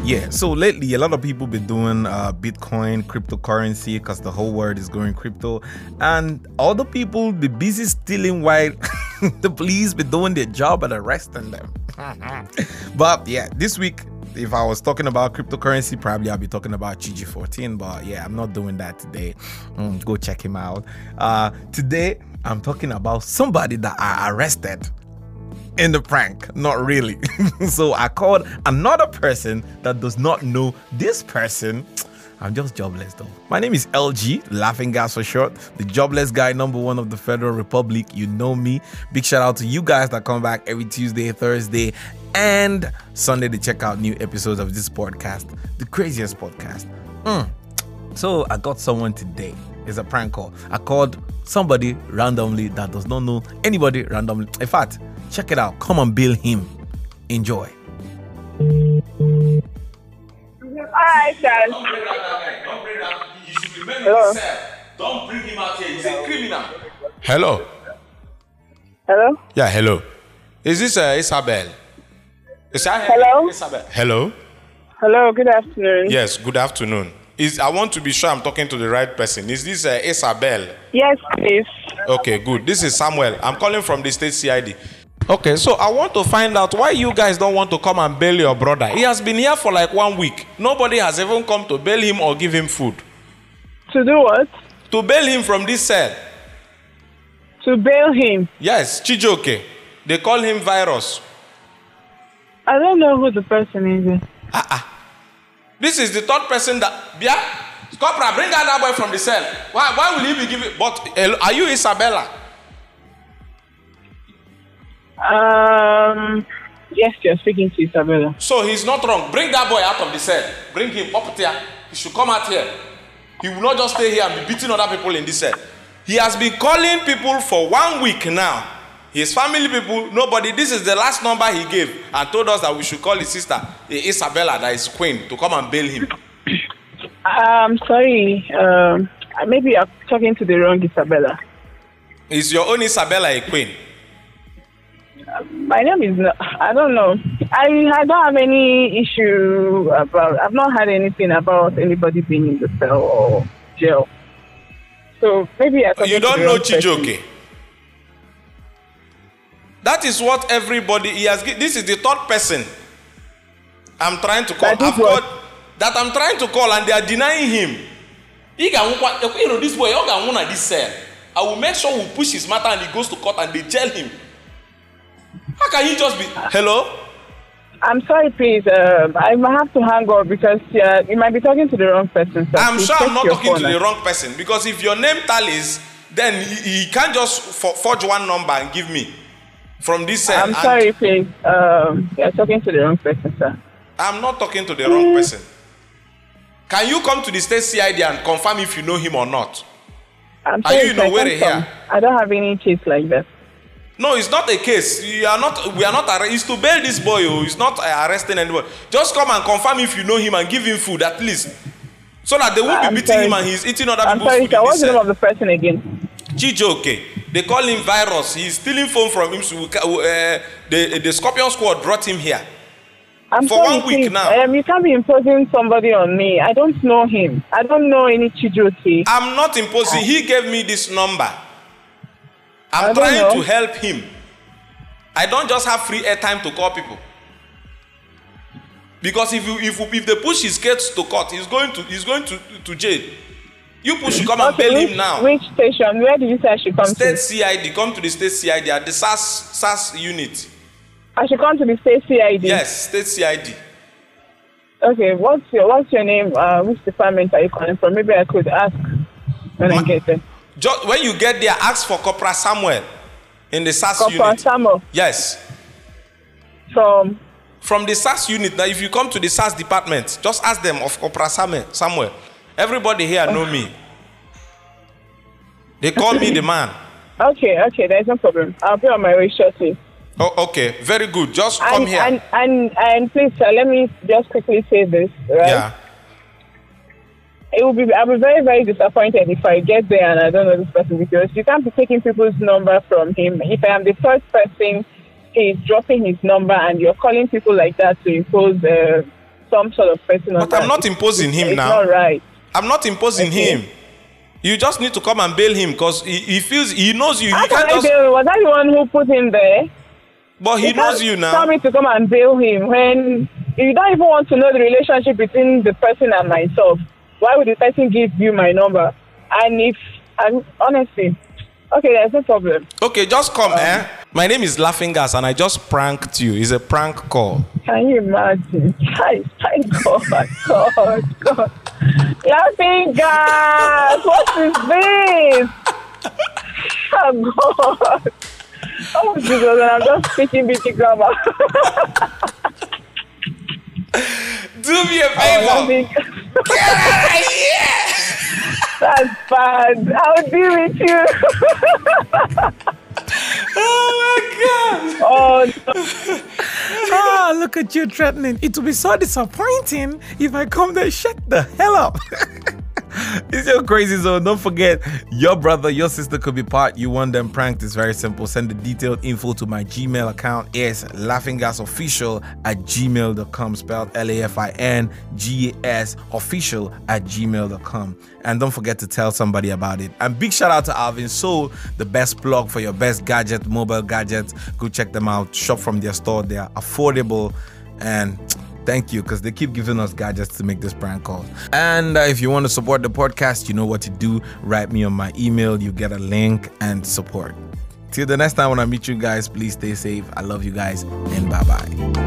Yeah, so lately a lot of people been doing Bitcoin, cryptocurrency, because the whole world is going crypto, and other people be busy stealing while the police be doing their job and arresting them. But yeah, this week, if I was talking about cryptocurrency, probably I'll be talking about GG14, but yeah, I'm not doing that today. Go check him out. Today, I'm talking about somebody that I arrested in the prank. Not really. So I called another person that does not know this person. I'm just jobless though. My name is LG, Laughing Gas for short, the jobless guy #1 of the Federal Republic. You know me. Big shout out to you guys that come back every Tuesday, Thursday, and Sunday to check out new episodes of this podcast, the craziest podcast. So I got someone today. It's a prank call. I called somebody randomly that does not know anybody randomly. In fact, check it out. Come and bill him. Enjoy. Alright, guys. Don't bring that guy. Don't bring that. You should remember Hello? yourself. Don't bring him out here. He's a criminal. Hello. Hello? Yeah, hello. Is this Isabel? Hello? Isabel. Hello. Hello, good afternoon. Yes, good afternoon. I want to be sure I'm talking to the right person. Is this Isabel? Yes, please. Okay, good. This is Samuel. I'm calling from the state CID. Okay, so I want to find out why you guys don't want to come and bail your brother. He has been here for like 1 week. Nobody has even come to bail him or give him food. To do what? To bail him from this cell. To bail him. Yes, Chijoke. They call him Virus. I don't know who the person is. This is the third person that... Yeah? Corporal, bring out that boy from the cell. Why will he be giving... But are you Isabella? Yes, you're speaking to Isabella. So he's not wrong. Bring that boy out of the cell. Bring him up there. He should come out here. He will not just stay here and be beating other people in this cell. He has been calling people for 1 week now. His family people, nobody. This is the last number he gave and told us that we should call his sister, Isabella, that is queen, to come and bail him. I'm sorry. Maybe I'm talking to the wrong Isabella. Is your own Isabella a queen? My name is... I don't know. I don't have any issue about... I've not had anything about anybody being in the cell or jail. So maybe I... You don't know Chijoke? That is what everybody... He has. This is the third person I'm trying to call. I'm trying to call and they are denying him. You know, this boy, this cell. I will make sure we push his matter and he goes to court and they jail him. How can he just be... Hello? I'm sorry, please. I might have to hang up because you might be talking to the wrong person. So I'm sure I'm not talking to the wrong person because if your name tallies, then he can't just forge one number and give me from this cell. I'm sorry, please. You're talking to the wrong person, sir. I'm not talking to the wrong person. Can you come to the state CID and confirm if you know him or not? I'm sorry, are you in Owerri here? I don't have any case like that. No, it's not a case. We are not arresting. It's to bail this boy. It's not arresting anybody. Just come and confirm if you know him and give him food at least. So that they won't be beating him and he's eating other people's food. Sir, what's the name of the person again? Chijoke. They call him Virus. He's stealing phone from him. So the Scorpion Squad brought him here. For 1 week now. You can't be imposing somebody on me. I don't know him. I don't know any Chijoke. I'm not imposing. He gave me this number. I'm trying to help him. I don't just have free airtime to call people. Because if they push his case to court, he's going to jail. You push, come and bail him now. Which station? Where did you say I should come State to? CID. Come to the state CID at the SAS unit. I should come to the state CID? Yes, state CID. Okay, what's your name? Which department are you calling from? Maybe I could ask when I get there. Just when you get there, ask for Corporal Samuel in the SAS unit. Corporal Samuel? Yes. From the SAS unit. Now, if you come to the SAS department, just ask them of Corporal Samuel. Everybody here know me. They call me the man. Okay, there's no problem. I'll be on my way shortly. Oh, okay, very good. Just come here. And please, sir, let me just quickly say this, right? Yeah. I'll be very, very disappointed if I get there and I don't know this person, because you can't be taking people's number from him. If I am the first person, he's dropping his number and you're calling people like that to impose some sort of person. But I'm not imposing him now. It's not right. I'm not imposing him. You just need to come and bail him because he feels he knows you. How can I bail him? Was I the one who put him there? But he knows you now. Tell me to come and bail him when you don't even want to know the relationship between the person and myself. Why would the person give you my number? And honestly, okay, there's no problem. Okay, just come, My name is Laughing Gas and I just pranked you. It's a prank call. Can you imagine? God. Laughing Gas! What is this? Oh, God. Oh, Jesus, and I'm just speaking bitchy grammar. Do me a favor. Yeah! That's bad. I'll deal with you. Oh, my God. Oh, no. Look at you threatening. It will be so disappointing if I come there. Shut the hell up. It's your crazy zone. Don't forget, your brother, your sister could be part. You want them pranked. It's very simple. Send the detailed info to my Gmail account. It's laughinggasofficial@gmail.com, spelled LAFINGASofficial@gmail.com. And don't forget to tell somebody about it. And big shout out to Alvin Soul, the best plug for your best gadget, mobile gadgets. Go check them out. Shop from their store. They are affordable. And thank you, because they keep giving us gadgets to make this prank call. And if you want to support the podcast, you know what to do. Write me on my email. You get a link and support. Till the next time when I meet you guys, please stay safe. I love you guys, and bye-bye.